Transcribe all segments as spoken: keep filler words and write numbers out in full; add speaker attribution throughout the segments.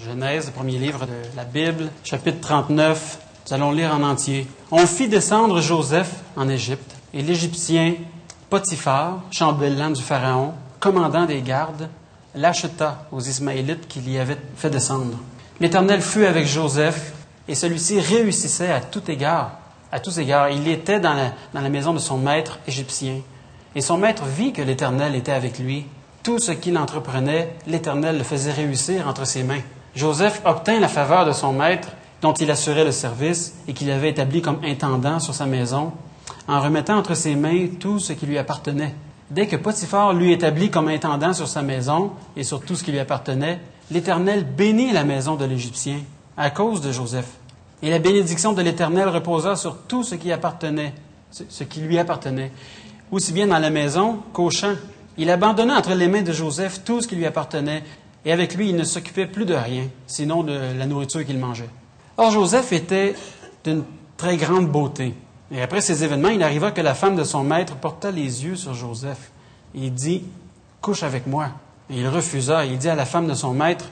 Speaker 1: Genèse, le premier livre de la Bible, chapitre trente-neuf. Nous allons lire en entier. « On fit descendre Joseph en Égypte, et l'Égyptien Potiphar, chambellan du Pharaon, commandant des gardes, l'acheta aux Ismaélites qui l'y avaient fait descendre. L'Éternel fut avec Joseph, et celui-ci réussissait à tout égard. À tous égards, il était dans la, dans la maison de son maître égyptien. Et son maître vit que l'Éternel était avec lui. Tout ce qu'il entreprenait, l'Éternel le faisait réussir entre ses mains. Joseph obtint la faveur de son maître, dont il assurait le service et qu'il avait établi comme intendant sur sa maison, en remettant entre ses mains tout ce qui lui appartenait. Dès que Potiphar l'eut établi comme intendant sur sa maison et sur tout ce qui lui appartenait, l'Éternel bénit la maison de l'Égyptien à cause de Joseph. Et la bénédiction de l'Éternel reposa sur tout ce qui appartenait, ce qui lui appartenait, aussi bien dans la maison qu'au champ. Il abandonna entre les mains de Joseph tout ce qui lui appartenait, et avec lui, il ne s'occupait plus de rien, sinon de la nourriture qu'il mangeait. Or, Joseph était d'une très grande beauté. Et après ces événements, il arriva que la femme de son maître porta les yeux sur Joseph. Et il dit, « Couche avec moi. » Et il refusa. Et il dit à la femme de son maître,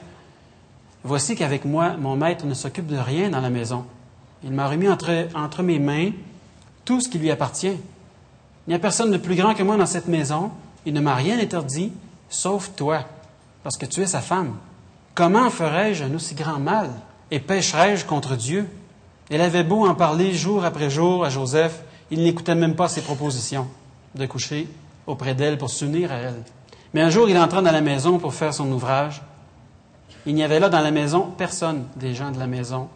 Speaker 1: « Voici qu'avec moi, mon maître ne s'occupe de rien dans la maison. Il m'a remis entre, entre mes mains tout ce qui lui appartient. Il n'y a personne de plus grand que moi dans cette maison. Il ne m'a rien interdit, sauf toi, parce que tu es sa femme. Comment ferais-je un aussi grand mal et pécherais-je contre Dieu? » Elle avait beau en parler jour après jour à Joseph, il n'écoutait même pas ses propositions de coucher auprès d'elle pour s'unir à elle. Mais un jour, il entra dans la maison pour faire son ouvrage. Il n'y avait là dans la maison personne des gens de la maison.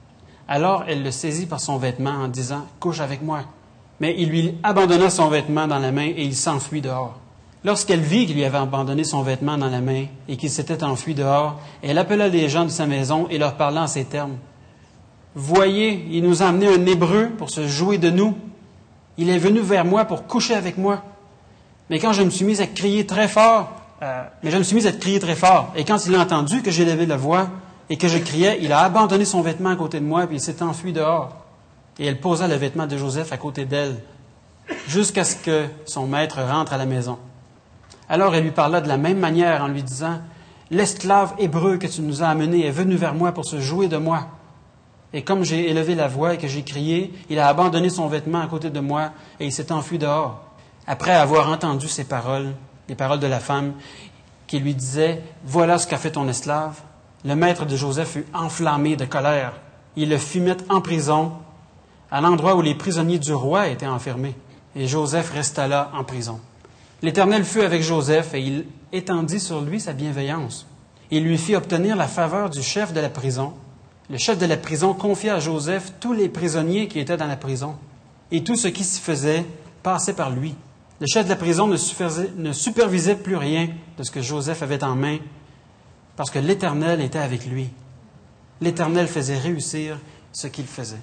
Speaker 1: Alors elle le saisit par son vêtement en disant « Couche avec moi ». Mais il lui abandonna son vêtement dans la main et il s'enfuit dehors. Lorsqu'elle vit qu'il lui avait abandonné son vêtement dans la main et qu'il s'était enfui dehors, elle appela les gens de sa maison et leur parla en ces termes. « Voyez, il nous a amené un Hébreu pour se jouer de nous. Il est venu vers moi pour coucher avec moi. Mais quand je me suis mis à crier très fort, euh, mais je me suis mis à crier très fort, et quand il a entendu que j'ai levé la voix et que je criais, il a abandonné son vêtement à côté de moi puis il s'est enfui dehors. » Et elle posa le vêtement de Joseph à côté d'elle, jusqu'à ce que son maître rentre à la maison. Alors elle lui parla de la même manière en lui disant, « L'esclave hébreu que tu nous as amené est venu vers moi pour se jouer de moi. Et comme j'ai élevé la voix et que j'ai crié, il a abandonné son vêtement à côté de moi et il s'est enfui dehors. » Après avoir entendu ces paroles, les paroles de la femme, qui lui disait, « Voilà ce qu'a fait ton esclave. » Le maître de Joseph fut enflammé de colère. Il le fit mettre en prison, à l'endroit où les prisonniers du roi étaient enfermés. Et Joseph resta là en prison. L'Éternel fut avec Joseph et il étendit sur lui sa bienveillance. Il lui fit obtenir la faveur du chef de la prison. Le chef de la prison confia à Joseph tous les prisonniers qui étaient dans la prison. Et tout ce qui s'y faisait passait par lui. Le chef de la prison ne, ne supervisait plus rien de ce que Joseph avait en main parce que l'Éternel était avec lui. L'Éternel faisait réussir ce qu'il faisait.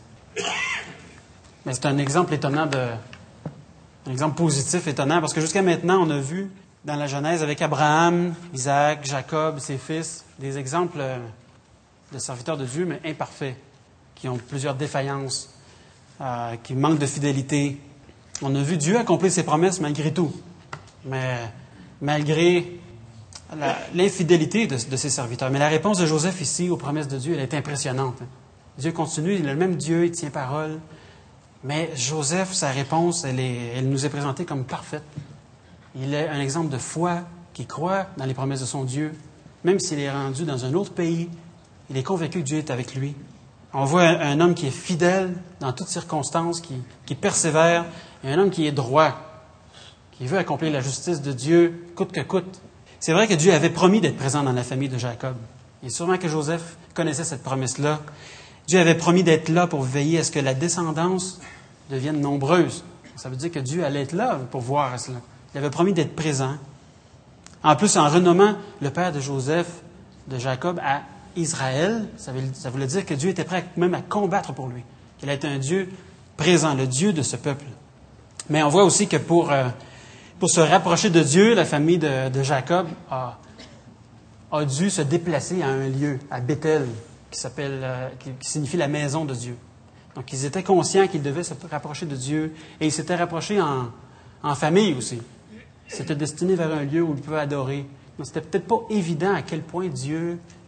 Speaker 1: Mais c'est un exemple étonnant, de, un exemple positif étonnant, parce que jusqu'à maintenant, on a vu dans la Genèse avec Abraham, Isaac, Jacob, ses fils, des exemples de serviteurs de Dieu, mais imparfaits, qui ont plusieurs défaillances, euh, qui manquent de fidélité. On a vu Dieu accomplir ses promesses malgré tout, mais malgré la, l'infidélité de, de ses serviteurs. Mais la réponse de Joseph ici aux promesses de Dieu, elle est impressionnante. Dieu continue, il est le même Dieu, il tient parole. Mais Joseph, sa réponse, elle, est, elle nous est présentée comme parfaite. Il est un exemple de foi qui croit dans les promesses de son Dieu. Même s'il est rendu dans un autre pays, il est convaincu que Dieu est avec lui. On voit un, un homme qui est fidèle dans toutes circonstances, qui, qui persévère, et un homme qui est droit, qui veut accomplir la justice de Dieu coûte que coûte. C'est vrai que Dieu avait promis d'être présent dans la famille de Jacob. Et sûrement que Joseph connaissait cette promesse-là. Dieu avait promis d'être là pour veiller à ce que la descendance devienne nombreuse. Ça veut dire que Dieu allait être là pour voir à cela. Il avait promis d'être présent. En plus, en renommant le père de Joseph, de Jacob, à Israël, ça voulait dire que Dieu était prêt même à combattre pour lui. Qu'il était un Dieu présent, le Dieu de ce peuple. Mais on voit aussi que pour, euh, pour se rapprocher de Dieu, la famille de, de Jacob a, a dû se déplacer à un lieu, à Bethel, qui s'appelle, euh, qui, qui signifie la maison de Dieu. Donc, ils étaient conscients qu'ils devaient se rapprocher de Dieu et ils s'étaient rapprochés en, en famille aussi. Ils s'étaient destinés vers un lieu où ils pouvaient adorer. Donc, c'était peut-être pas évident à quel point Dieu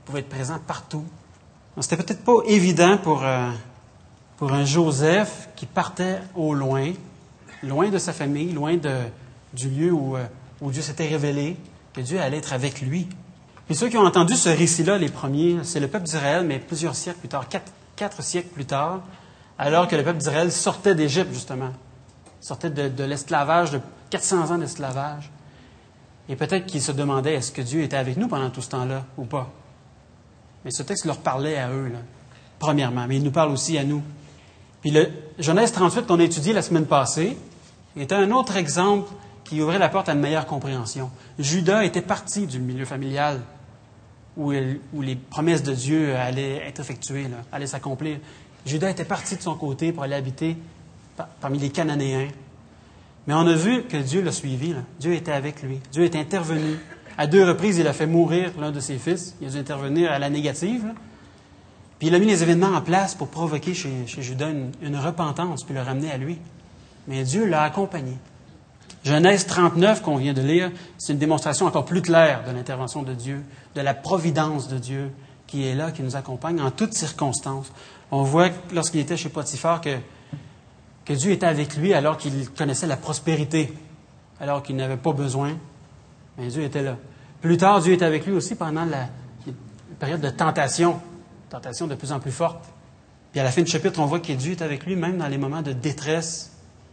Speaker 1: pouvait être présent partout. Donc, c'était peut-être pas évident pour, euh, pour un Joseph qui partait au loin, loin de sa famille, loin de, du lieu où, euh, où Dieu s'était révélé, que Dieu allait être avec lui. Puis ceux qui ont entendu ce récit-là, les premiers, c'est le peuple d'Israël, mais plusieurs siècles plus tard, quatre, quatre siècles plus tard, alors que le peuple d'Israël sortait d'Égypte, justement. Sortait de, de l'esclavage, de quatre cents ans d'esclavage. Et peut-être qu'ils se demandaient, est-ce que Dieu était avec nous pendant tout ce temps-là ou pas? Mais ce texte leur parlait à eux, là, premièrement, mais il nous parle aussi à nous. Puis le Genèse trente-huit qu'on a étudié la semaine passée était un autre exemple qui ouvrait la porte à une meilleure compréhension. Judas était parti du milieu familial où, il, où les promesses de Dieu allaient être effectuées, là, allaient s'accomplir. Judas était parti de son côté pour aller habiter par, parmi les Cananéens. Mais on a vu que Dieu l'a suivi. Là. Dieu était avec lui. Dieu est intervenu. À deux reprises, il a fait mourir l'un de ses fils. Il a dû intervenir à la négative. Là. Puis il a mis les événements en place pour provoquer chez, chez Judas une, une repentance, puis le ramener à lui. Mais Dieu l'a accompagné. Genèse trente-neuf, qu'on vient de lire, c'est une démonstration encore plus claire de l'intervention de Dieu, de la providence de Dieu qui est là, qui nous accompagne en toutes circonstances. On voit lorsqu'il était chez Potiphar que, que Dieu était avec lui alors qu'il connaissait la prospérité, alors qu'il n'avait pas besoin. Mais Dieu était là. Plus tard, Dieu était avec lui aussi pendant la, la période de tentation, tentation de plus en plus forte. Puis à la fin du chapitre, on voit que Dieu est avec lui même dans les moments de détresse,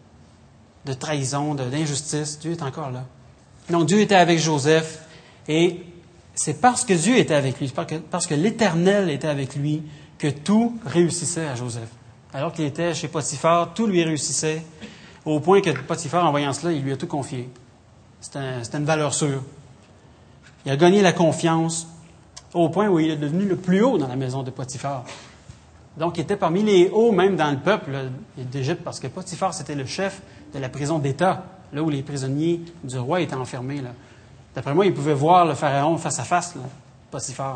Speaker 1: de trahison, de, d'injustice. Dieu est encore là. Donc Dieu était avec Joseph et c'est parce que Dieu était avec lui, parce que, parce que l'Éternel était avec lui, que tout réussissait à Joseph. Alors qu'il était chez Potiphar, tout lui réussissait, au point que Potiphar, en voyant cela, il lui a tout confié. C'était, un, c'était une valeur sûre. Il a gagné la confiance au point où il est devenu le plus haut dans la maison de Potiphar. Donc, il était parmi les hauts, même dans le peuple d'Égypte, parce que Potiphar, c'était le chef de la prison d'État, là où les prisonniers du roi étaient enfermés. Là. D'après moi, il pouvait voir le pharaon face à face, là, Potiphar.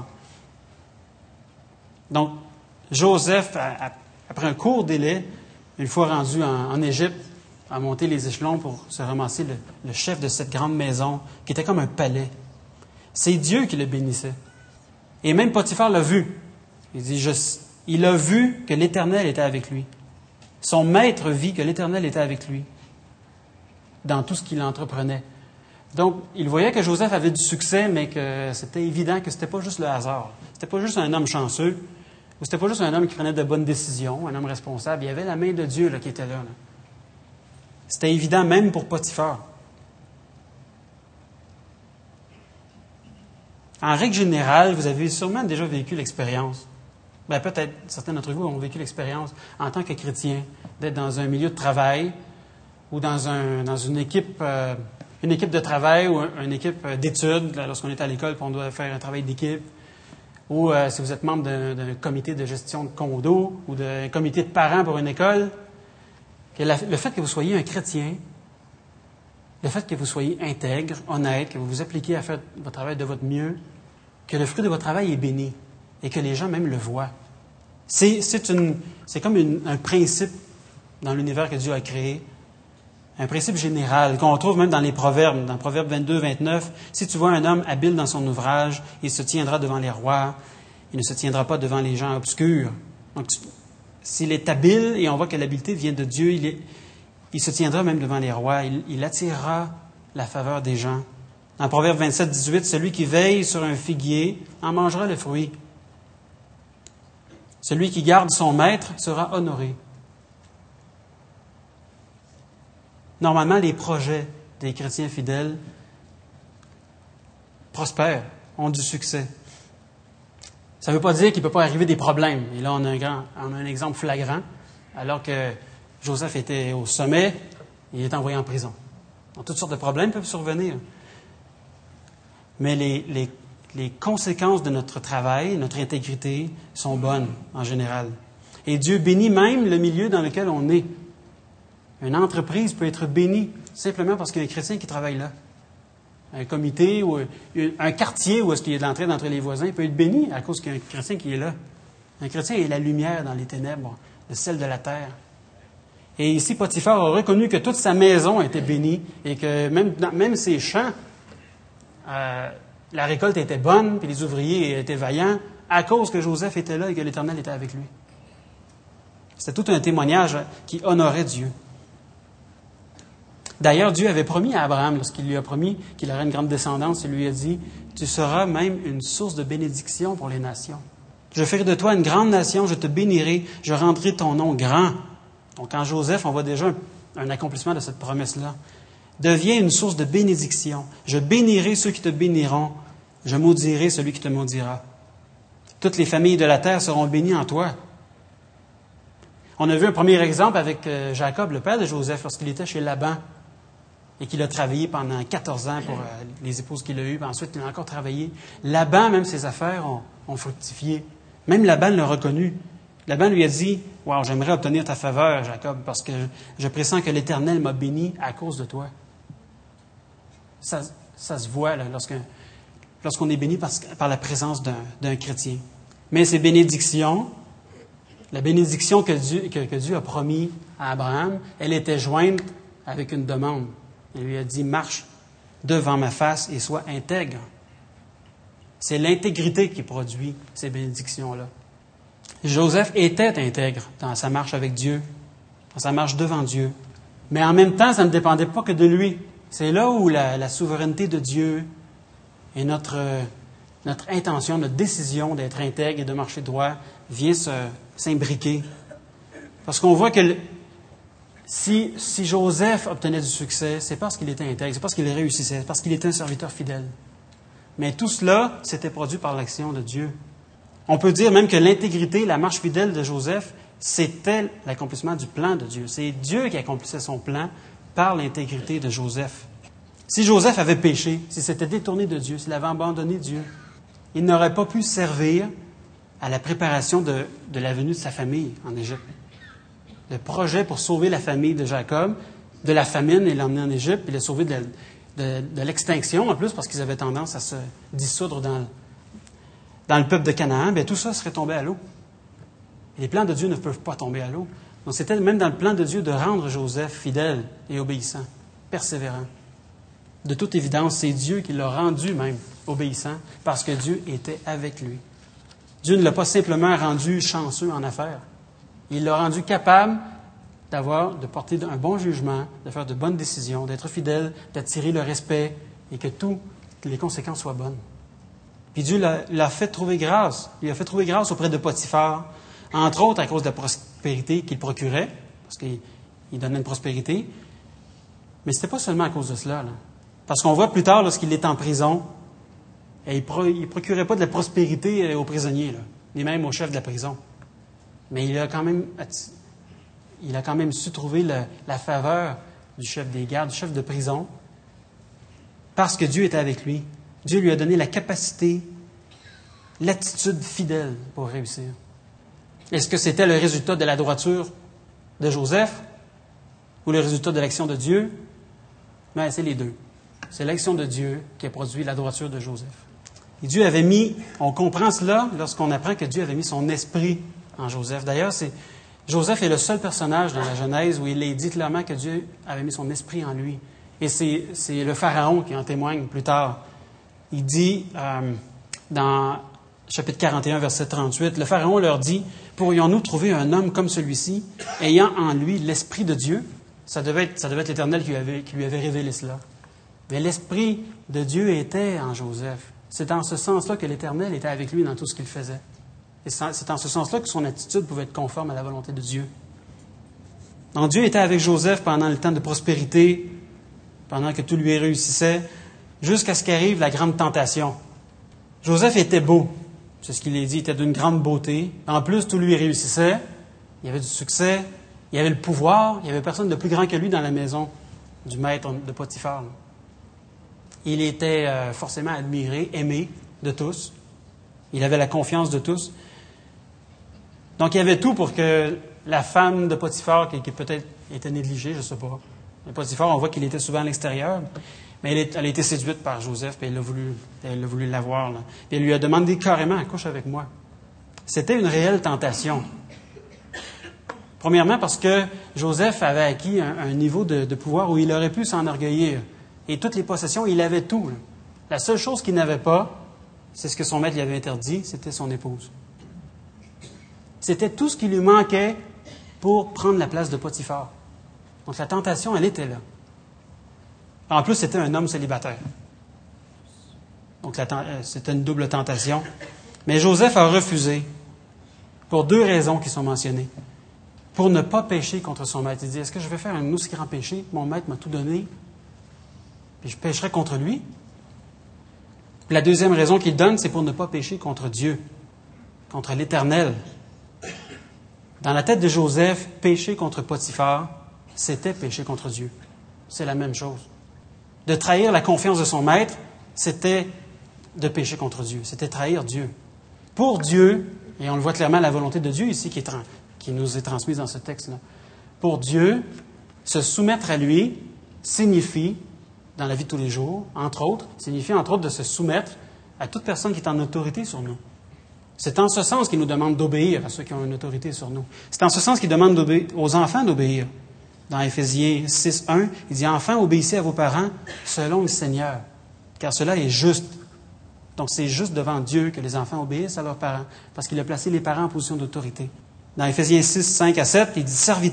Speaker 1: Donc, Joseph, après un court délai, une fois rendu en, en Égypte, a monté les échelons pour se ramasser le, le chef de cette grande maison, qui était comme un palais. C'est Dieu qui le bénissait. Et même Potiphar l'a vu. Il dit, je, il a vu que l'Éternel était avec lui. Son maître vit que l'Éternel était avec lui dans tout ce qu'il entreprenait. Donc, il voyait que Joseph avait du succès, mais que c'était évident que ce n'était pas juste le hasard. Ce n'était pas juste un homme chanceux, ou ce n'était pas juste un homme qui prenait de bonnes décisions, un homme responsable. Il y avait la main de Dieu là, qui était là, là. C'était évident même pour Potiphar. En règle générale, vous avez sûrement déjà vécu l'expérience. Ben, peut-être, certains d'entre vous ont vécu l'expérience en tant que chrétien, d'être dans un milieu de travail ou dans, un, dans une équipe, euh, une équipe de travail ou une équipe d'études, là, lorsqu'on est à l'école et on doit faire un travail d'équipe, ou euh, si vous êtes membre d'un, d'un comité de gestion de condo ou d'un comité de parents pour une école, que la, le fait que vous soyez un chrétien, le fait que vous soyez intègre, honnête, que vous vous appliquez à faire votre travail de votre mieux, que le fruit de votre travail est béni et que les gens même le voient. C'est, c'est, une, c'est comme une, un principe dans l'univers que Dieu a créé, un principe général qu'on retrouve même dans les proverbes, dans Proverbe vingt-deux vingt-neuf. Si tu vois un homme habile dans son ouvrage, il se tiendra devant les rois, il ne se tiendra pas devant les gens obscurs. Donc, tu, s'il est habile, et on voit que l'habileté vient de Dieu, il, est, il se tiendra même devant les rois, il, il attirera la faveur des gens. Dans Proverbe vingt-sept dix-huit, celui qui veille sur un figuier en mangera le fruit. Celui qui garde son maître sera honoré. Normalement, les projets des chrétiens fidèles prospèrent, ont du succès. Ça ne veut pas dire qu'il ne peut pas arriver des problèmes. Et là, on a un, grand, on a un exemple flagrant. Alors que Joseph était au sommet, il est envoyé en prison. Donc, toutes sortes de problèmes peuvent survenir. Mais les, les, les conséquences de notre travail, notre intégrité, sont bonnes en général. Et Dieu bénit même le milieu dans lequel on est. Une entreprise peut être bénie simplement parce qu'il y a un chrétien qui travaille là. Un comité ou un quartier où est-ce qu'il y a de l'entraide entre les voisins peut être béni à cause qu'il y a un chrétien qui est là. Un chrétien est la lumière dans les ténèbres, le sel de la terre. Et ici, Potiphar a reconnu que toute sa maison était bénie et que même, même ses champs, euh, la récolte était bonne, puis les ouvriers étaient vaillants. à cause que Joseph était là et que l'Éternel était avec lui. C'était tout un témoignage qui honorait Dieu. D'ailleurs, Dieu avait promis à Abraham, lorsqu'il lui a promis qu'il aurait une grande descendance, il lui a dit, « Tu seras même une source de bénédiction pour les nations. Je ferai de toi une grande nation, je te bénirai, je rendrai ton nom grand. » Donc, en Joseph, on voit déjà un, un accomplissement de cette promesse-là. « Deviens une source de bénédiction. Je bénirai ceux qui te béniront. Je maudirai celui qui te maudira. Toutes les familles de la terre seront bénies en toi. » On a vu un premier exemple avec Jacob, le père de Joseph, lorsqu'il était chez Laban et qu'il a travaillé pendant quatorze ans pour les épouses qu'il a eues. Puis ensuite, il a encore travaillé. Laban, même ses affaires ont, ont fructifié. Même Laban l'a reconnu. Laban lui a dit, « Wow, j'aimerais obtenir ta faveur, Jacob, parce que je pressens que l'Éternel m'a béni à cause de toi. » Ça, ça se voit là, lorsqu'on, lorsqu'on est béni par, par la présence d'un, d'un chrétien. Mais ces bénédictions, la bénédiction que Dieu, que, que Dieu a promis à Abraham, elle était jointe avec une demande. Il lui a dit, « Marche devant ma face et sois intègre. » C'est l'intégrité qui produit ces bénédictions-là. Joseph était intègre dans sa marche avec Dieu, dans sa marche devant Dieu. Mais en même temps, ça ne dépendait pas que de lui. C'est là où la, la souveraineté de Dieu et notre, notre intention, notre décision d'être intègre et de marcher droit vient se, s'imbriquer. Parce qu'on voit que le, si, si Joseph obtenait du succès, c'est parce qu'il était intègre, c'est parce qu'il réussissait, c'est parce qu'il était un serviteur fidèle. Mais tout cela, c'était produit par l'action de Dieu. On peut dire même que l'intégrité, la marche fidèle de Joseph, c'était l'accomplissement du plan de Dieu. C'est Dieu qui accomplissait son plan par l'intégrité de Joseph. Si Joseph avait péché, s'il s'était détourné de Dieu, s'il avait abandonné Dieu, il n'aurait pas pu servir à la préparation de, de la venue de sa famille en Égypte. Le projet pour sauver la famille de Jacob, de la famine et l'emmener en Égypte, puis le sauver de, de, de l'extinction en plus, parce qu'ils avaient tendance à se dissoudre dans, dans le peuple de Canaan, bien tout ça serait tombé à l'eau. Et les plans de Dieu ne peuvent pas tomber à l'eau. Donc c'était même dans le plan de Dieu de rendre Joseph fidèle et obéissant, persévérant. De toute évidence, c'est Dieu qui l'a rendu même obéissant, parce que Dieu était avec lui. Dieu ne l'a pas simplement rendu chanceux en affaires. Il l'a rendu capable d'avoir, de porter un bon jugement, de faire de bonnes décisions, d'être fidèle, d'attirer le respect et que toutes les conséquences soient bonnes. Puis Dieu l'a, l'a fait trouver grâce. Il a fait trouver grâce auprès de Potiphar, entre autres à cause de la prospérité qu'il procurait, parce qu'il il donnait une prospérité. Mais ce n'était pas seulement à cause de cela. Là. Parce qu'on voit plus tard, lorsqu'il est en prison, et il ne procurait pas de la prospérité aux prisonniers, là, ni même au chef de la prison. Mais il a quand même, il a quand même su trouver le, la faveur du chef des gardes, du chef de prison, parce que Dieu était avec lui. Dieu lui a donné la capacité, l'attitude fidèle pour réussir. Est-ce que c'était le résultat de la droiture de Joseph ou le résultat de l'action de Dieu? Ben, c'est les deux. C'est l'action de Dieu qui a produit la droiture de Joseph. Et Dieu avait mis, on comprend cela lorsqu'on apprend que Dieu avait mis son esprit en Joseph. D'ailleurs, c'est, Joseph est le seul personnage dans la Genèse où il est dit clairement que Dieu avait mis son esprit en lui. Et c'est, c'est le Pharaon qui en témoigne plus tard. Il dit euh, dans chapitre quarante et un, verset trente-huit, le Pharaon leur dit, « Pourrions-nous trouver un homme comme celui-ci, ayant en lui l'esprit de Dieu? » Ça devait être, ça devait être l'Éternel qui lui avait, qui lui avait révélé cela. Mais l'esprit de Dieu était en Joseph. C'est en ce sens-là que l'Éternel était avec lui dans tout ce qu'il faisait. Et c'est en ce sens-là que son attitude pouvait être conforme à la volonté de Dieu. Donc Dieu était avec Joseph pendant le temps de prospérité, pendant que tout lui réussissait, jusqu'à ce qu'arrive la grande tentation. Joseph était beau, c'est ce qu'il est dit, il était d'une grande beauté. En plus, tout lui réussissait, il y avait du succès, il y avait le pouvoir, il n'y avait personne de plus grand que lui dans la maison du maître de Potiphar. Il était euh, forcément admiré, aimé de tous. Il avait la confiance de tous. Donc, il y avait tout pour que la femme de Potiphar, qui, qui peut-être était négligée, je ne sais pas. Mais Potiphar, on voit qu'il était souvent à l'extérieur. Mais elle, est, elle a été séduite par Joseph, puis elle a voulu, elle a voulu l'avoir. Là. Puis elle lui a demandé carrément, couche avec moi. C'était une réelle tentation. Premièrement, parce que Joseph avait acquis un, un niveau de, de pouvoir où il aurait pu s'enorgueillir. Et toutes les possessions, il avait tout. Là. La seule chose qu'il n'avait pas, c'est ce que son maître lui avait interdit, c'était son épouse. C'était tout ce qui lui manquait pour prendre la place de Potiphar. Donc la tentation, elle était là. En plus, c'était un homme célibataire. Donc la, c'était une double tentation. Mais Joseph a refusé pour deux raisons qui sont mentionnées. Pour ne pas pécher contre son maître. Il dit, est-ce que je vais faire un aussi grand péché? Mon maître m'a tout donné. Puis je pécherai contre lui. Puis la deuxième raison qu'il donne, c'est pour ne pas pécher contre Dieu, contre l'Éternel. Dans la tête de Joseph, pécher contre Potiphar, c'était pécher contre Dieu. C'est la même chose. De trahir la confiance de son maître, c'était de pécher contre Dieu. C'était trahir Dieu. Pour Dieu, et on le voit clairement, la volonté de Dieu ici qui, est, qui nous est transmise dans ce texte-là. Pour Dieu, se soumettre à lui signifie, dans la vie de tous les jours, entre autres, signifie entre autres de se soumettre à toute personne qui est en autorité sur nous. C'est en ce sens qu'il nous demande d'obéir à ceux qui ont une autorité sur nous. C'est en ce sens qu'il demande aux enfants d'obéir. Dans Éphésiens six, un, il dit « Enfants, obéissez à vos parents selon le Seigneur, car cela est juste. » Donc, c'est juste devant Dieu que les enfants obéissent à leurs parents, parce qu'il a placé les parents en position d'autorité. Dans Éphésiens six, cinq à sept, il dit « Serviteur »,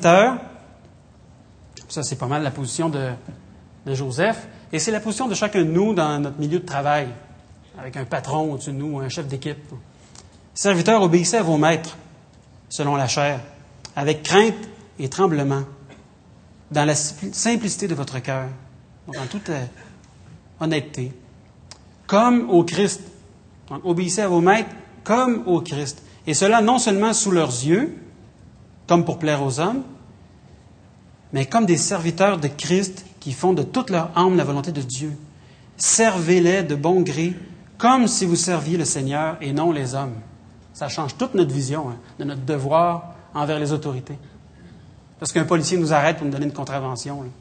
Speaker 1: ça c'est pas mal la position de, de Joseph, et c'est la position de chacun de nous dans notre milieu de travail, avec un patron au-dessus de nous, un chef d'équipe. « Serviteurs, obéissez à vos maîtres, selon la chair, avec crainte et tremblement, dans la simplicité de votre cœur, donc en toute euh, honnêteté, comme au Christ. » Donc, obéissez à vos maîtres comme au Christ. Et cela non seulement sous leurs yeux, comme pour plaire aux hommes, mais comme des serviteurs de Christ qui font de toute leur âme la volonté de Dieu. Servez-les de bon gré, comme si vous serviez le Seigneur et non les hommes. Ça change toute notre vision hein, de notre devoir envers les autorités. Parce qu'un policier nous arrête pour nous donner une contravention. Là.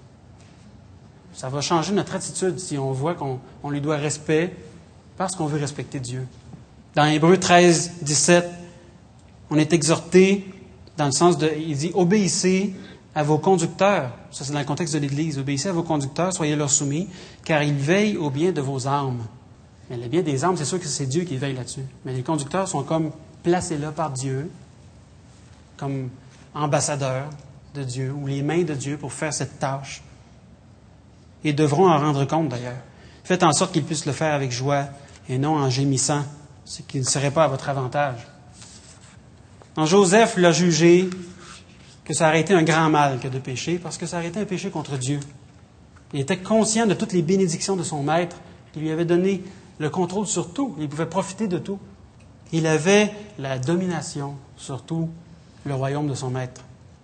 Speaker 1: Ça va changer notre attitude si on voit qu'on on lui doit respect parce qu'on veut respecter Dieu. Dans Hébreux treize, dix-sept, on est exhorté dans le sens de, il dit, obéissez à vos conducteurs. Ça, c'est dans le contexte de l'Église. Obéissez à vos conducteurs, soyez leur soumis, car ils veillent au bien de vos âmes. Mais le bien des âmes, c'est sûr que c'est Dieu qui veille là-dessus. Mais les conducteurs sont comme placés là par Dieu, comme ambassadeurs de Dieu, ou les mains de Dieu pour faire cette tâche. Et devront en rendre compte d'ailleurs. Faites en sorte qu'ils puissent le faire avec joie et non en gémissant, ce qui ne serait pas à votre avantage. Donc Joseph l'a jugé que ça aurait été un grand mal que de pécher, parce que ça aurait été un péché contre Dieu. Il était conscient de toutes les bénédictions de son maître, qui lui avait donné le contrôle sur tout. Il pouvait profiter de tout. Il avait la domination sur tout le royaume de son maître.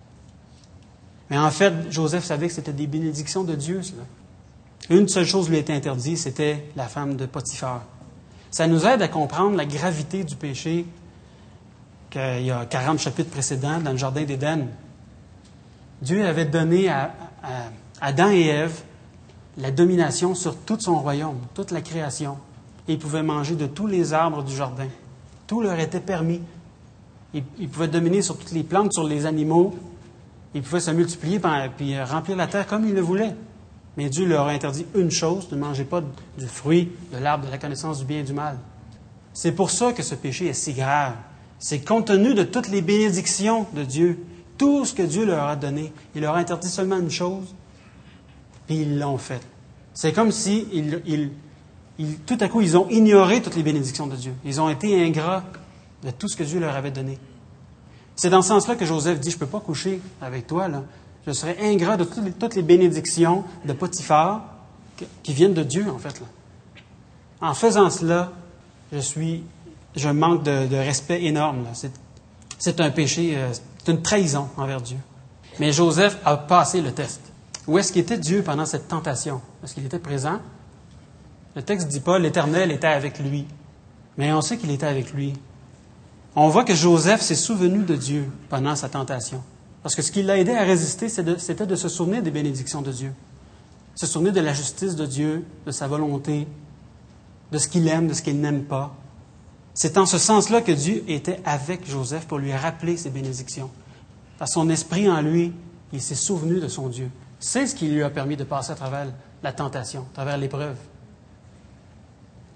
Speaker 1: Mais en fait, Joseph savait que c'était des bénédictions de Dieu, cela. Une seule chose lui était interdite, c'était la femme de Potiphar. Ça nous aide à comprendre la gravité du péché qu'il y a quarante chapitres précédents dans le Jardin d'Éden. Dieu avait donné à, à Adam et Ève la domination sur tout son royaume, toute la création. Et ils pouvaient manger de tous les arbres du jardin. Tout leur était permis. Ils, ils pouvaient dominer sur toutes les plantes, sur les animaux. Ils pouvaient se multiplier et remplir la terre comme ils le voulaient. Mais Dieu leur a interdit une chose, ne mangez pas du fruit de l'arbre de la connaissance du bien et du mal. C'est pour ça que ce péché est si grave. C'est compte tenu de toutes les bénédictions de Dieu, tout ce que Dieu leur a donné. Il leur a interdit seulement une chose, puis ils l'ont fait. C'est comme si, ils, ils, ils, tout à coup, ils ont ignoré toutes les bénédictions de Dieu. Ils ont été ingrats de tout ce que Dieu leur avait donné. C'est dans ce sens-là que Joseph dit, je ne peux pas coucher avec toi, là. Je serai ingrat de toutes les, toutes les bénédictions de Potiphar qui viennent de Dieu, en fait. Là. En faisant cela, je suis, je manque de, de respect énorme. Là. C'est, c'est un péché, euh, c'est une trahison envers Dieu. Mais Joseph a passé le test. Où est-ce qu'il était Dieu pendant cette tentation? Est-ce qu'il était présent? Le texte ne dit pas « l'Éternel était avec lui ». Mais on sait qu'il était avec lui. On voit que Joseph s'est souvenu de Dieu pendant sa tentation. Parce que ce qui l'a aidé à résister, c'était de se souvenir des bénédictions de Dieu. Se souvenir de la justice de Dieu, de sa volonté, de ce qu'il aime, de ce qu'il n'aime pas. C'est en ce sens-là que Dieu était avec Joseph pour lui rappeler ses bénédictions. Par son esprit en lui, il s'est souvenu de son Dieu. C'est ce qui lui a permis de passer à travers la tentation, à travers l'épreuve.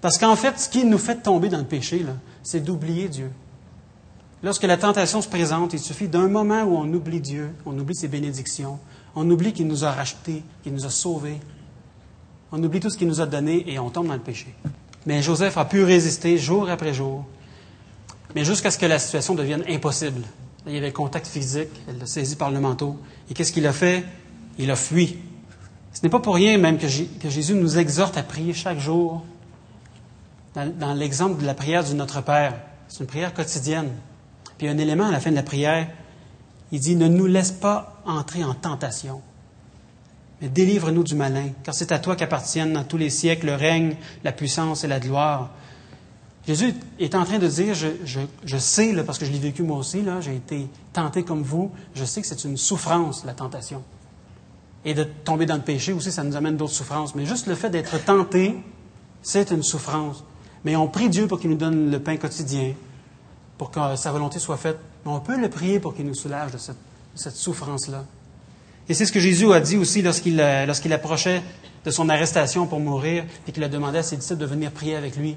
Speaker 1: Parce qu'en fait, ce qui nous fait tomber dans le péché, là, c'est d'oublier Dieu. Lorsque la tentation se présente, il suffit d'un moment où on oublie Dieu, on oublie ses bénédictions, on oublie qu'il nous a rachetés, qu'il nous a sauvés, on oublie tout ce qu'il nous a donné et on tombe dans le péché. Mais Joseph a pu résister jour après jour, mais jusqu'à ce que la situation devienne impossible. Là, il y avait le contact physique, elle l'a saisi par le manteau. Et qu'est-ce qu'il a fait? Il a fui. Ce n'est pas pour rien même que, J- que Jésus nous exhorte à prier chaque jour dans, dans l'exemple de la prière du Notre Père. C'est une prière quotidienne. Puis il y a un élément à la fin de la prière, il dit « Ne nous laisse pas entrer en tentation, mais délivre-nous du malin, car c'est à toi qu'appartiennent dans tous les siècles le règne, la puissance et la gloire. » Jésus est en train de dire, je, je, je sais, là, parce que je l'ai vécu moi aussi, là, j'ai été tenté comme vous, je sais que c'est une souffrance, la tentation. Et de tomber dans le péché aussi, ça nous amène d'autres souffrances. Mais juste le fait d'être tenté, c'est une souffrance. Mais on prie Dieu pour qu'il nous donne le pain quotidien, pour que sa volonté soit faite. Mais on peut le prier pour qu'il nous soulage de cette, de cette souffrance-là. Et c'est ce que Jésus a dit aussi lorsqu'il, lorsqu'il approchait de son arrestation pour mourir et qu'il a demandé à ses disciples de venir prier avec lui.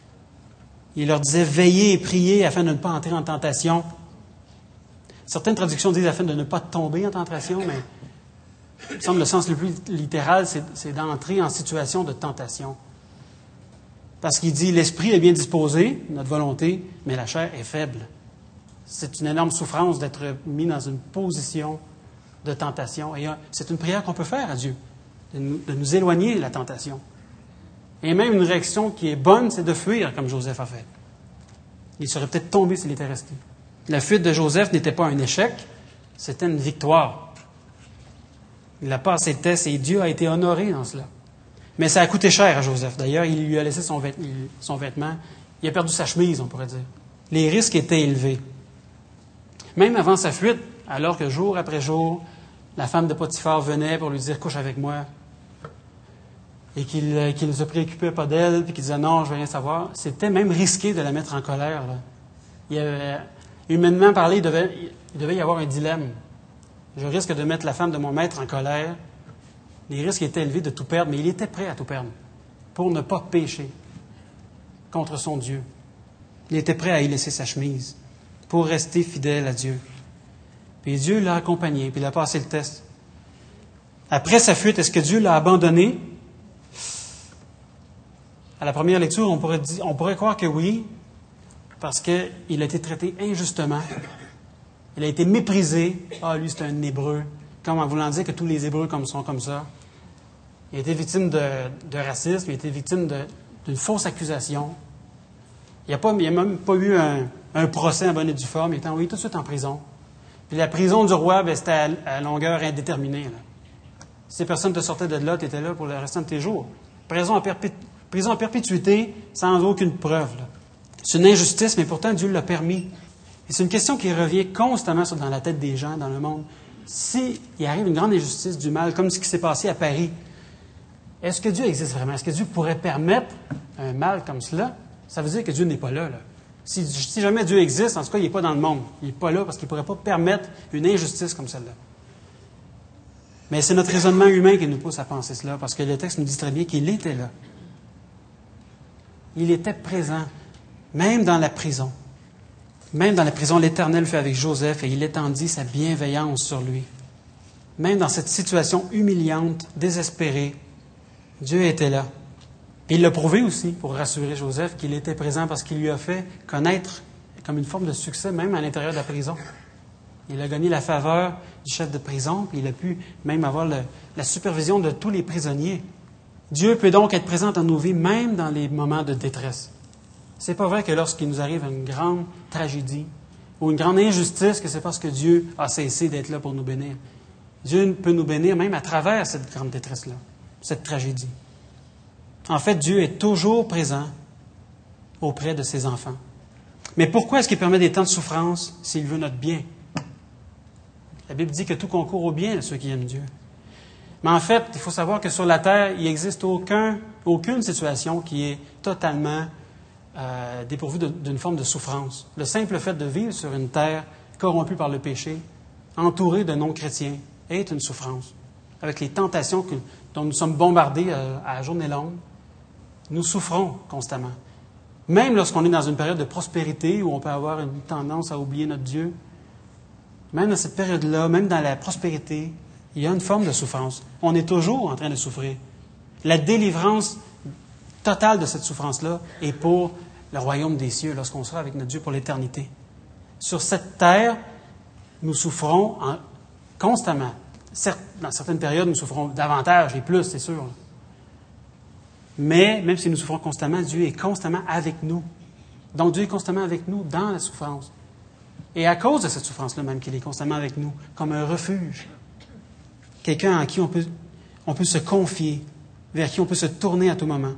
Speaker 1: Il leur disait « Veillez et priez afin de ne pas entrer en tentation. » Certaines traductions disent « afin de ne pas tomber en tentation », mais il me semble le sens le plus littéral, c'est, c'est d'entrer en situation de tentation. Parce qu'il dit « L'esprit est bien disposé, notre volonté, mais la chair est faible. » C'est une énorme souffrance d'être mis dans une position de tentation. Et c'est une prière qu'on peut faire à Dieu, de nous, de nous éloigner de la tentation. Et même une réaction qui est bonne, c'est de fuir, comme Joseph a fait. Il serait peut-être tombé s'il était resté. La fuite de Joseph n'était pas un échec, c'était une victoire. Il a passé le test et Dieu a été honoré dans cela. Mais ça a coûté cher à Joseph. D'ailleurs, il lui a laissé son, vêt- son vêtement. Il a perdu sa chemise, on pourrait dire. Les risques étaient élevés. Même avant sa fuite, alors que jour après jour, la femme de Potiphar venait pour lui dire « Couche avec moi », et qu'il, euh, qu'il ne se préoccupait pas d'elle, puis qu'il disait « Non, je veux rien savoir », c'était même risqué de la mettre en colère. Là. Il y avait, humainement parlé, il devait, il devait y avoir un dilemme. Je risque de mettre la femme de mon maître en colère. Les risques étaient élevés de tout perdre, mais il était prêt à tout perdre pour ne pas pécher contre son Dieu. Il était prêt à y laisser sa chemise pour rester fidèle à Dieu. Puis Dieu l'a accompagné, puis il a passé le test. Après sa fuite, est-ce que Dieu l'a abandonné? À la première lecture, on pourrait, dire, on pourrait croire que oui, parce qu'il a été traité injustement. Il a été méprisé. Ah, lui, c'est un Hébreu. Comme en voulant dire que tous les Hébreux comme sont comme ça. Il a été victime de, de racisme, il a été victime de, d'une fausse accusation. Il n'a même pas eu un, un procès en bonne et due forme. Il est envoyé tout de suite en prison. Puis la prison du roi, ben, c'était à, à longueur indéterminée. Là. Si personne te sortait de là, tu étais là pour le restant de tes jours. Prison en, perpé- prison en perpétuité, sans aucune preuve. Là. C'est une injustice, mais pourtant Dieu l'a permis. Et c'est une question qui revient constamment dans la tête des gens dans le monde. S'il arrive une grande injustice, du mal, comme ce qui s'est passé à Paris, est-ce que Dieu existe vraiment? Est-ce que Dieu pourrait permettre un mal comme cela? Ça veut dire que Dieu n'est pas là. là. Si, si jamais Dieu existe, en tout cas, il n'est pas dans le monde. Il n'est pas là parce qu'il ne pourrait pas permettre une injustice comme celle-là. Mais c'est notre raisonnement humain qui nous pousse à penser cela, parce que le texte nous dit très bien qu'il était là. Il était présent, même dans la prison. Même dans la prison, l'Éternel fut avec Joseph et il étendit sa bienveillance sur lui. Même dans cette situation humiliante, désespérée, Dieu était là. Et il l'a prouvé aussi pour rassurer Joseph qu'il était présent parce qu'il lui a fait connaître comme une forme de succès, même à l'intérieur de la prison. Il a gagné la faveur du chef de prison, puis il a pu même avoir le, la supervision de tous les prisonniers. Dieu peut donc être présent dans nos vies, même dans les moments de détresse. C'est pas vrai que lorsqu'il nous arrive une grande tragédie ou une grande injustice, que c'est parce que Dieu a cessé d'être là pour nous bénir. Dieu peut nous bénir même à travers cette grande détresse-là, cette tragédie. En fait, Dieu est toujours présent auprès de ses enfants. Mais pourquoi est-ce qu'il permet des temps de souffrance s'il veut notre bien? La Bible dit que tout concourt au bien à ceux qui aiment Dieu. Mais en fait, il faut savoir que sur la terre, il n'existe aucun, aucune situation qui est totalement euh, dépourvue de, d'une forme de souffrance. Le simple fait de vivre sur une terre corrompue par le péché, entourée de non-chrétiens, est une souffrance. Avec les tentations que, dont nous sommes bombardés euh, à la journée longue, Nous souffrons constamment. Même lorsqu'on est dans une période de prospérité où on peut avoir une tendance à oublier notre Dieu, même dans cette période-là, même dans la prospérité, il y a une forme de souffrance. On est toujours en train de souffrir. La délivrance totale de cette souffrance-là est pour le royaume des cieux, lorsqu'on sera avec notre Dieu pour l'éternité. Sur cette terre, nous souffrons en, constamment. Certes, dans certaines périodes, nous souffrons davantage et plus, c'est sûr. Mais, même si nous souffrons constamment, Dieu est constamment avec nous. Donc, Dieu est constamment avec nous dans la souffrance. Et à cause de cette souffrance-là même qu'il est constamment avec nous, comme un refuge. Quelqu'un en qui on peut, on peut se confier, vers qui on peut se tourner à tout moment.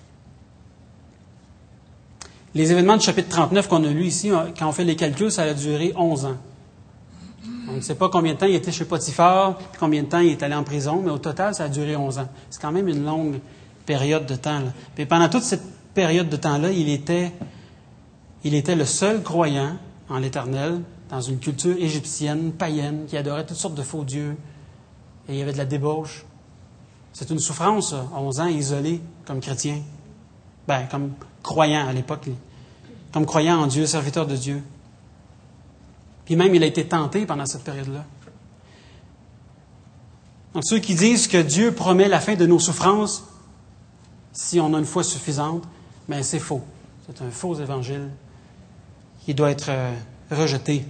Speaker 1: Les événements du chapitre trente-neuf qu'on a lus ici, quand on fait les calculs, ça a duré onze ans. On ne sait pas combien de temps il était chez Potiphar, puis combien de temps il est allé en prison, mais au total, ça a duré onze ans. C'est quand même une longue période de temps. Là. Puis pendant toute cette période de temps-là, il était, il était le seul croyant en l'Éternel, dans une culture égyptienne, païenne, qui adorait toutes sortes de faux dieux, et il y avait de la débauche. C'est une souffrance, ça, onze ans isolé comme chrétien. Ben, comme croyant à l'époque, comme croyant en Dieu, serviteur de Dieu. Puis même, il a été tenté pendant cette période-là. Donc, ceux qui disent que Dieu promet la fin de nos souffrances, si on a une foi suffisante, bien, c'est faux. C'est un faux évangile qui doit être euh, rejeté.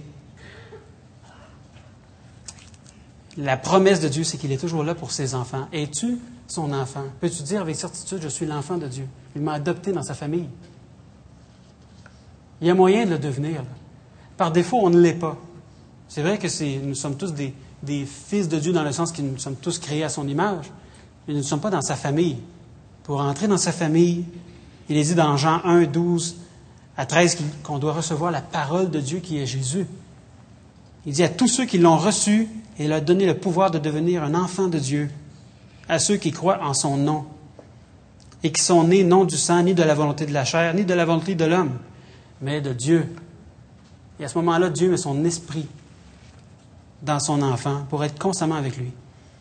Speaker 1: La promesse de Dieu, c'est qu'il est toujours là pour ses enfants. Es-tu son enfant? Peux-tu dire avec certitude, je suis l'enfant de Dieu? Il m'a adopté dans sa famille. Il y a moyen de le devenir. Là. Par défaut, on ne l'est pas. C'est vrai que c'est, nous sommes tous des, des fils de Dieu dans le sens que nous sommes tous créés à son image, mais nous ne sommes pas dans sa famille. Pour entrer dans sa famille, il est dit dans Jean un, douze à treize qu'on doit recevoir la parole de Dieu qui est Jésus. Il dit à tous ceux qui l'ont reçu, il a donné le pouvoir de devenir un enfant de Dieu, à ceux qui croient en son nom, et qui sont nés non du sang, ni de la volonté de la chair, ni de la volonté de l'homme, mais de Dieu. Et à ce moment-là, Dieu met son esprit dans son enfant pour être constamment avec lui.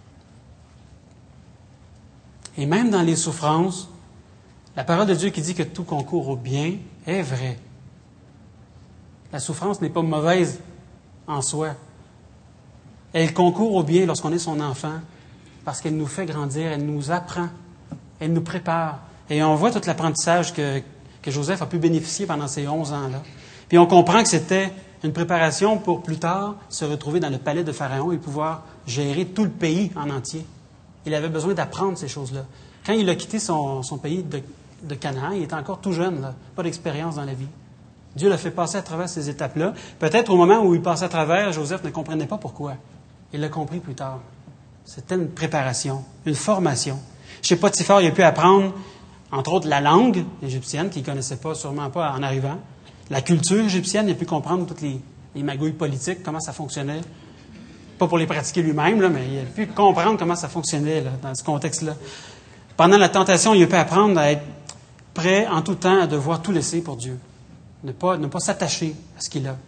Speaker 1: Et même dans les souffrances, la parole de Dieu qui dit que tout concourt au bien est vraie. La souffrance n'est pas mauvaise en soi. Elle concourt au bien lorsqu'on est son enfant, parce qu'elle nous fait grandir, elle nous apprend, elle nous prépare. Et on voit tout l'apprentissage que, que Joseph a pu bénéficier pendant ces onze ans-là. Puis on comprend que c'était une préparation pour plus tard se retrouver dans le palais de Pharaon et pouvoir gérer tout le pays en entier. Il avait besoin d'apprendre ces choses-là. Quand il a quitté son, son pays de, de Canaan, il était encore tout jeune, là, pas d'expérience dans la vie. Dieu l'a fait passer à travers ces étapes-là. Peut-être au moment où il passait à travers, Joseph ne comprenait pas pourquoi. Il l'a compris plus tard. C'était une préparation, une formation. Chez Potiphar, il a pu apprendre, entre autres, la langue égyptienne, qu'il ne connaissait pas, sûrement pas en arrivant. La culture égyptienne, il a pu comprendre toutes les, les magouilles politiques, comment ça fonctionnait. Pas pour les pratiquer lui-même, là, mais il a pu comprendre comment ça fonctionnait là, dans ce contexte-là. Pendant la tentation, il a pu apprendre à être prêt en tout temps à devoir tout laisser pour Dieu. Ne pas, ne pas s'attacher à ce qu'il a.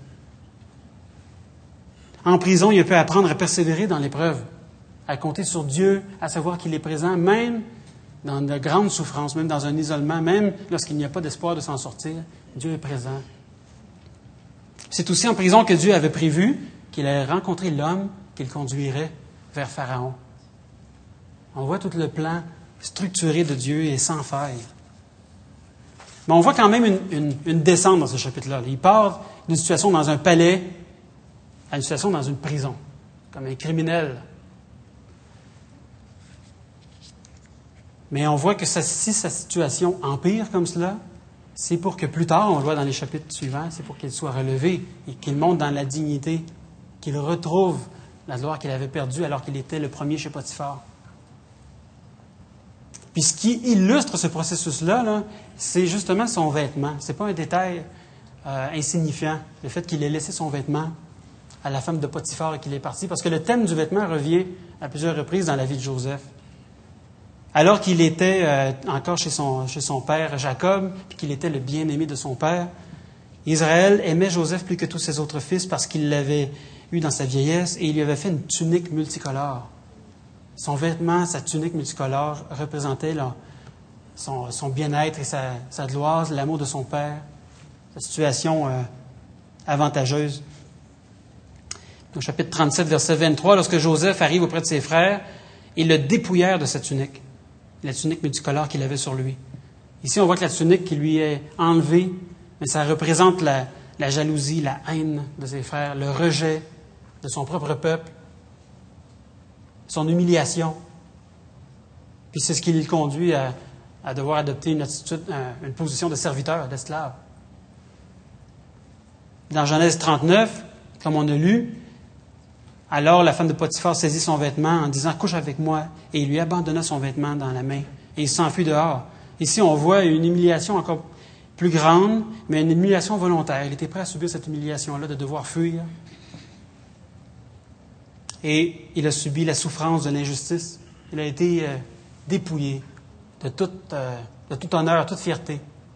Speaker 1: En prison, il a pu apprendre à persévérer dans l'épreuve, à compter sur Dieu, à savoir qu'il est présent, même dans de grandes souffrances, même dans un isolement, même lorsqu'il n'y a pas d'espoir de s'en sortir, Dieu est présent. C'est aussi en prison que Dieu avait prévu qu'il allait rencontrer l'homme qu'il conduirait vers Pharaon. On voit tout le plan structuré de Dieu et sans faille. Mais on voit quand même une, une, une descente dans ce chapitre-là. Il part d'une situation dans un palais à une situation dans une prison, comme un criminel. Mais on voit que ça, si sa situation empire comme cela, c'est pour que plus tard, on le voit dans les chapitres suivants, c'est pour qu'il soit relevé et qu'il monte dans la dignité, qu'il retrouve la gloire qu'il avait perdue alors qu'il était le premier chez Potiphar. Puis ce qui illustre ce processus-là, là, c'est justement son vêtement. Ce n'est pas un détail euh, insignifiant, le fait qu'il ait laissé son vêtement à la femme de Potiphar et qu'il est parti, parce que le thème du vêtement revient à plusieurs reprises dans la vie de Joseph. Alors qu'il était euh, encore chez son, chez son père Jacob, puis qu'il était le bien-aimé de son père, Israël aimait Joseph plus que tous ses autres fils parce qu'il l'avait eu dans sa vieillesse et il lui avait fait une tunique multicolore. Son vêtement, sa tunique multicolore, représentait là, son, son bien-être et sa, sa gloire, l'amour de son Père, sa situation euh, avantageuse. Au chapitre trente-sept, verset vingt-trois, lorsque Joseph arrive auprès de ses frères, ils le dépouillèrent de sa tunique, la tunique multicolore qu'il avait sur lui. Ici, on voit que la tunique qui lui est enlevée, mais ça représente la, la jalousie, la haine de ses frères, le rejet de son propre peuple, son humiliation. Puis c'est ce qui le conduit à, à devoir adopter une attitude, une position de serviteur, d'esclave. Dans Genèse trente-neuf, comme on a lu, alors la femme de Potiphar saisit son vêtement en disant « Couche avec moi » et il lui abandonna son vêtement dans la main et il s'enfuit dehors. Ici, on voit une humiliation encore plus grande, mais une humiliation volontaire. Il était prêt à subir cette humiliation-là, de devoir fuir. Et il a subi la souffrance de l'injustice. Il a été euh, dépouillé de tout, euh, de tout honneur, toute fierté.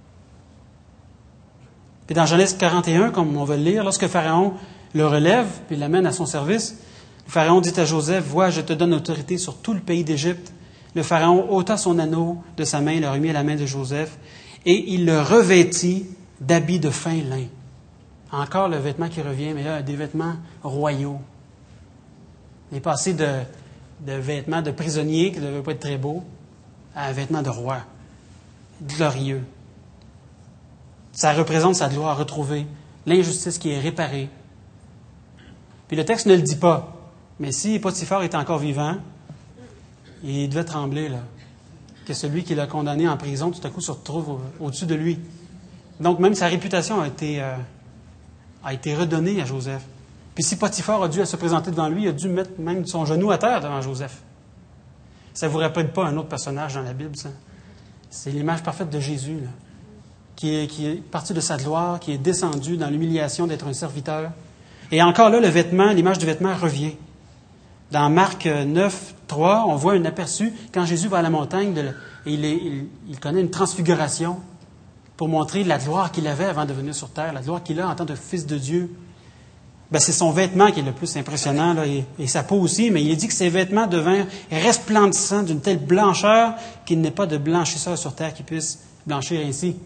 Speaker 1: Puis dans Genèse quarante et un, comme on va le lire, lorsque Pharaon le relève puis l'amène à son service, le Pharaon dit à Joseph, « Vois, je te donne autorité sur tout le pays d'Égypte. » Le Pharaon ôta son anneau de sa main, le remit à la main de Joseph, et il le revêtit d'habits de fin lin. Encore le vêtement qui revient, mais là, des vêtements royaux. Il est passé de, de vêtements de prisonnier, qui ne devaient pas être très beaux, à un vêtement de roi, glorieux. Ça représente sa gloire retrouvée, l'injustice qui est réparée. Puis le texte ne le dit pas, mais si Potiphar était encore vivant, il devait trembler, là, que celui qui l'a condamné en prison, tout à coup, se retrouve au, au-dessus de lui. Donc, même sa réputation a été, euh, a été redonnée à Joseph. Puis si Potiphar a dû se présenter devant lui, il a dû mettre même son genou à terre devant Joseph. Ça ne vous rappelle pas un autre personnage dans la Bible, ça? C'est l'image parfaite de Jésus, là, qui est, qui est parti de sa gloire, qui est descendu dans l'humiliation d'être un serviteur. Et encore là, le vêtement, l'image du vêtement revient. Dans Marc neuf, trois, on voit un aperçu quand Jésus va à la montagne de, et il, est, il, il connaît une transfiguration pour montrer la gloire qu'il avait avant de venir sur terre, la gloire qu'il a en tant que fils de Dieu. Ben, c'est son vêtement qui est le plus impressionnant, là, et, et sa peau aussi, mais il dit que ses vêtements devinrent resplendissants d'une telle blancheur qu'il n'est pas de blanchisseur sur terre qui puisse blanchir ainsi.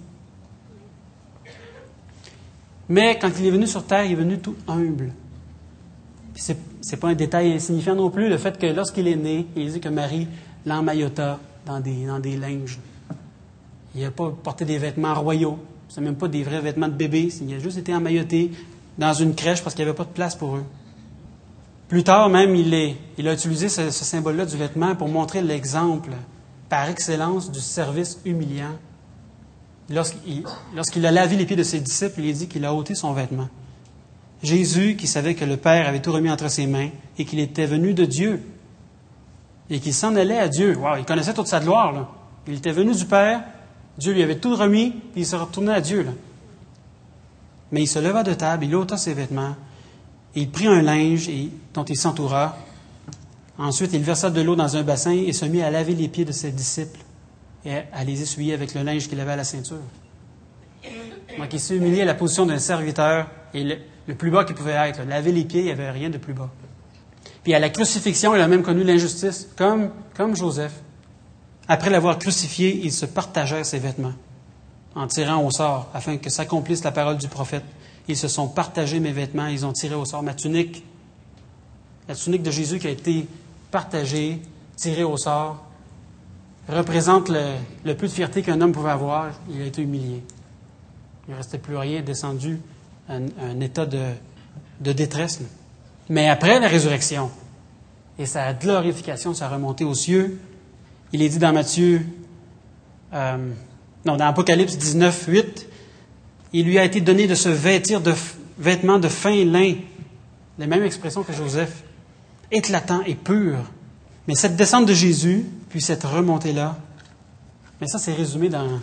Speaker 1: Mais quand il est venu sur terre, il est venu tout humble. Puis c'est, c'est pas un détail insignifiant non plus, le fait que lorsqu'il est né, il dit que Marie l'emmaillota dans des, dans des linges. Il n'a pas porté des vêtements royaux. Ce n'est même pas des vrais vêtements de bébé. Il a juste été emmailloté dans une crèche parce qu'il n'y avait pas de place pour eux. Plus tard, même, il, est, il a utilisé ce, ce symbole-là du vêtement pour montrer l'exemple par excellence du service humiliant. Lorsqu'il, lorsqu'il a lavé les pieds de ses disciples, il a dit qu'il a ôté son vêtement. Jésus, qui savait que le Père avait tout remis entre ses mains et qu'il était venu de Dieu et qu'il s'en allait à Dieu. Wow, il connaissait toute sa gloire, là. Il était venu du Père, Dieu lui avait tout remis, puis il se retournait à Dieu, là. Mais il se leva de table, il ôta ses vêtements, et il prit un linge et, dont il s'entoura. Ensuite, il versa de l'eau dans un bassin et se mit à laver les pieds de ses disciples et à les essuyer avec le linge qu'il avait à la ceinture. Donc, il s'est humilié à la position d'un serviteur, et le, le plus bas qu'il pouvait être. Là, laver les pieds, il n'y avait rien de plus bas. Puis à la crucifixion, il a même connu l'injustice, comme, comme Joseph. Après l'avoir crucifié, il se partagèrent ses vêtements, en tirant au sort, afin que s'accomplisse la parole du prophète. Ils se sont partagés mes vêtements, ils ont tiré au sort ma tunique. La tunique de Jésus qui a été partagée, tirée au sort, représente le, le peu de fierté qu'un homme pouvait avoir. Il a été humilié. Il ne restait plus rien, descendu à un, à un état de, de détresse. Là. Mais après la résurrection et sa glorification, sa remontée aux cieux, il est dit dans Matthieu, euh, non, dans Apocalypse dix-neuf, huit, il lui a été donné de se vêtir de f- vêtements de fin lin, les mêmes expressions que Joseph, éclatant et pur. Mais cette descente de Jésus, puis cette remontée-là, mais ça c'est résumé dans,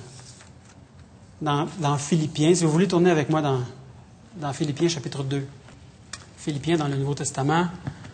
Speaker 1: dans, dans Philippiens. Si vous voulez tourner avec moi dans, dans Philippiens chapitre deux. Philippiens dans le Nouveau Testament,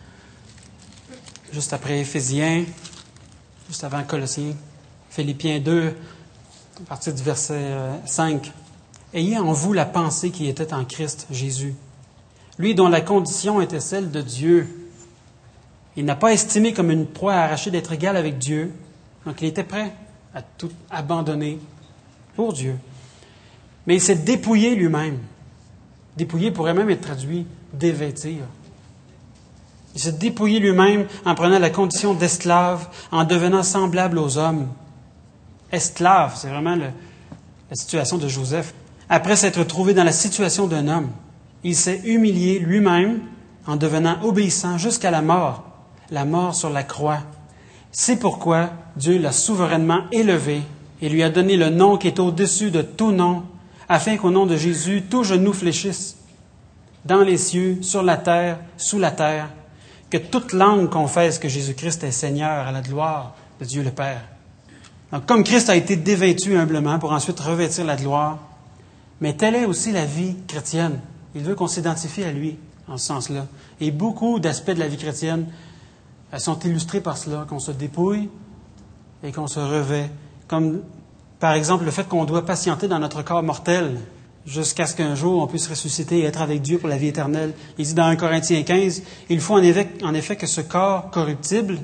Speaker 1: juste après Éphésiens, juste avant Colossiens. Philippiens deux, à partir du verset cinq. Ayez en vous la pensée qui était en Christ Jésus, lui dont la condition était celle de Dieu. Il n'a pas estimé comme une proie à arracher d'être égal avec Dieu, donc il était prêt à tout abandonner pour Dieu. Mais il s'est dépouillé lui-même. Dépouiller pourrait même être traduit dévêtir. Il s'est dépouillé lui-même en prenant la condition d'esclave, en devenant semblable aux hommes. Esclave, c'est vraiment le, la situation de Joseph. Après s'être trouvé dans la situation d'un homme, il s'est humilié lui-même en devenant obéissant jusqu'à la mort, la mort sur la croix. C'est pourquoi Dieu l'a souverainement élevé et lui a donné le nom qui est au-dessus de tout nom, afin qu'au nom de Jésus, tout genou fléchisse, dans les cieux, sur la terre, sous la terre, que toute langue confesse que Jésus-Christ est Seigneur à la gloire de Dieu le Père. Donc, comme Christ a été dévêtu humblement pour ensuite revêtir la gloire, mais telle est aussi la vie chrétienne. Il veut qu'on s'identifie à lui en ce sens-là. Et beaucoup d'aspects de la vie chrétienne sont illustrés par cela, qu'on se dépouille et qu'on se revêt. Comme, par exemple, le fait qu'on doit patienter dans notre corps mortel jusqu'à ce qu'un jour on puisse ressusciter et être avec Dieu pour la vie éternelle. Il dit dans un Corinthiens quinze, il faut en effet, en effet que ce corps corruptible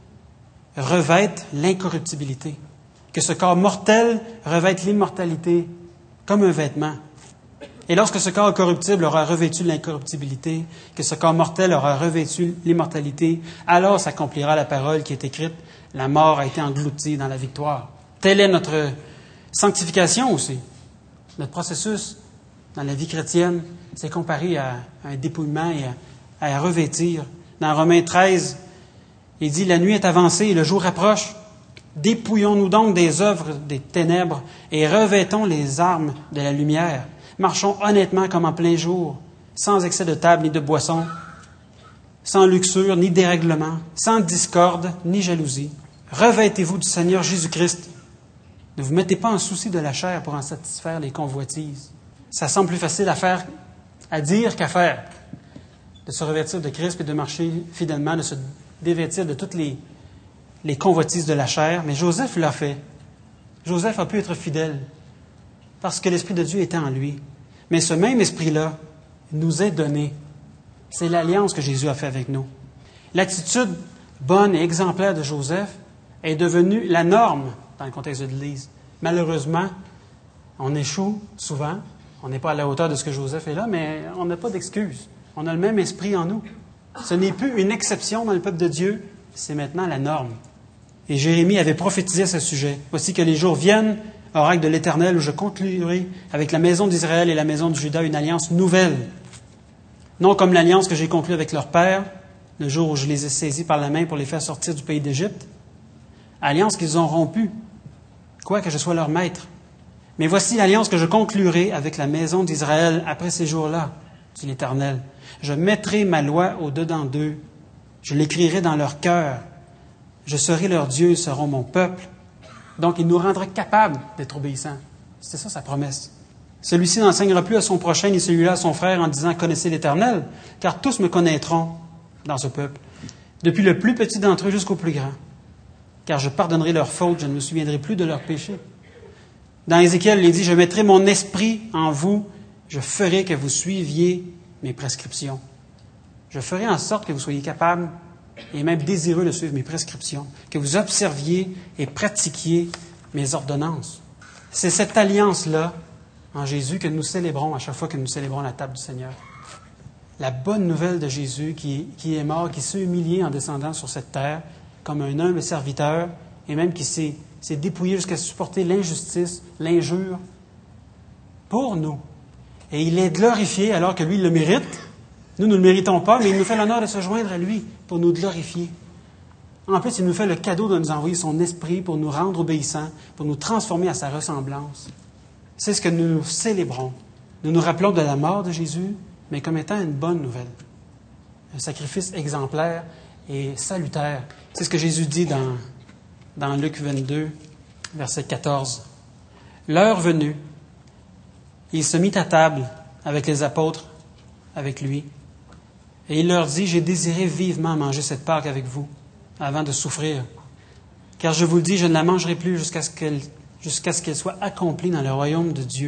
Speaker 1: revête l'incorruptibilité, que ce corps mortel revête l'immortalité comme un vêtement. Et lorsque ce corps corruptible aura revêtu l'incorruptibilité, que ce corps mortel aura revêtu l'immortalité, alors s'accomplira la parole qui est écrite, la mort a été engloutie dans la victoire. Telle est notre sanctification aussi. Notre processus dans la vie chrétienne, c'est comparé à un dépouillement et à, à revêtir. Dans Romains treize, il dit « La nuit est avancée et le jour approche. Dépouillons-nous donc des œuvres des ténèbres et revêtons les armes de la lumière. Marchons honnêtement comme en plein jour, sans excès de table ni de boisson, sans luxure ni dérèglement, sans discorde ni jalousie. Revêtez-vous du Seigneur Jésus-Christ. Ne vous mettez pas en souci de la chair pour en satisfaire les convoitises. » Ça semble plus facile à faire, à dire qu'à faire, de se revêtir de Christ et de marcher fidèlement, de se dévêtir de toutes les, les convoitises de la chair. Mais Joseph l'a fait. Joseph a pu être fidèle parce que l'Esprit de Dieu était en lui. Mais ce même Esprit-là nous est donné. C'est l'alliance que Jésus a fait avec nous. L'attitude bonne et exemplaire de Joseph est devenue la norme dans le contexte de l'Église. Malheureusement, on échoue souvent. On n'est pas à la hauteur de ce que Joseph est là, mais on n'a pas d'excuse. On a le même esprit en nous. Ce n'est plus une exception dans le peuple de Dieu, c'est maintenant la norme. Et Jérémie avait prophétisé à ce sujet. « Voici que les jours viennent, oracle de l'Éternel, où je conclurai avec la maison d'Israël et la maison de Juda une alliance nouvelle. Non comme l'alliance que j'ai conclue avec leur père, le jour où je les ai saisis par la main pour les faire sortir du pays d'Égypte. Alliance qu'ils ont rompue, quoique je sois leur maître. Mais voici l'alliance que je conclurai avec la maison d'Israël après ces jours-là, dit l'Éternel. Je mettrai ma loi au-dedans d'eux. Je l'écrirai dans leur cœur. Je serai leur Dieu, ils seront mon peuple. Donc, il nous rendra capables d'être obéissants. C'est ça sa promesse. Celui-ci n'enseignera plus à son prochain ni celui-là à son frère en disant « Connaissez l'Éternel », car tous me connaîtront dans ce peuple, depuis le plus petit d'entre eux jusqu'au plus grand. Car je pardonnerai leurs fautes, je ne me souviendrai plus de leurs péchés. Dans Ézéchiel, il dit « Je mettrai mon esprit en vous, je ferai que vous suiviez mes prescriptions. » Je ferai en sorte que vous soyez capables et même désireux de suivre mes prescriptions, que vous observiez et pratiquiez mes ordonnances. C'est cette alliance-là, en Jésus, que nous célébrons à chaque fois que nous célébrons la table du Seigneur. La bonne nouvelle de Jésus qui, qui est mort, qui s'est humilié en descendant sur cette terre comme un humble serviteur et même qui s'est, s'est dépouillé jusqu'à supporter l'injustice, l'injure pour nous. Et il est glorifié alors que lui, il le mérite. Nous, nous ne le méritons pas, mais il nous fait l'honneur de se joindre à lui pour nous glorifier. En plus, il nous fait le cadeau de nous envoyer son esprit pour nous rendre obéissants, pour nous transformer à sa ressemblance. C'est ce que nous célébrons. Nous nous rappelons de la mort de Jésus, mais comme étant une bonne nouvelle. Un sacrifice exemplaire et salutaire. C'est ce que Jésus dit dans, dans Luc vingt-deux, verset quatorze. L'heure venue, il se mit à table avec les apôtres, avec lui, et il leur dit, « J'ai désiré vivement manger cette Pâque avec vous, avant de souffrir. Car je vous le dis, je ne la mangerai plus jusqu'à ce qu'elle, jusqu'à ce qu'elle soit accomplie dans le royaume de Dieu. »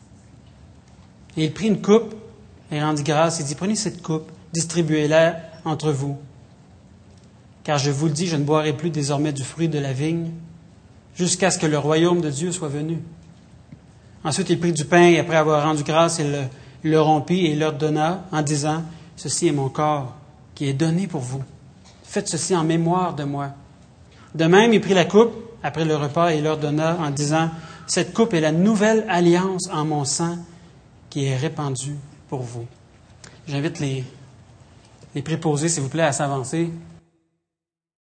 Speaker 1: Et il prit une coupe et rendit grâce. Il dit, « Prenez cette coupe, distribuez-la entre vous. Car je vous le dis, je ne boirai plus désormais du fruit de la vigne jusqu'à ce que le royaume de Dieu soit venu. Ensuite, il prit du pain et après avoir rendu grâce, il le, il le rompit et il leur donna en disant, « Ceci est mon corps qui est donné pour vous. Faites ceci en mémoire de moi. » De même, il prit la coupe après le repas et il leur donna en disant, « Cette coupe est la nouvelle alliance en mon sang qui est répandue pour vous. » J'invite les, les préposés, s'il vous plaît, à s'avancer.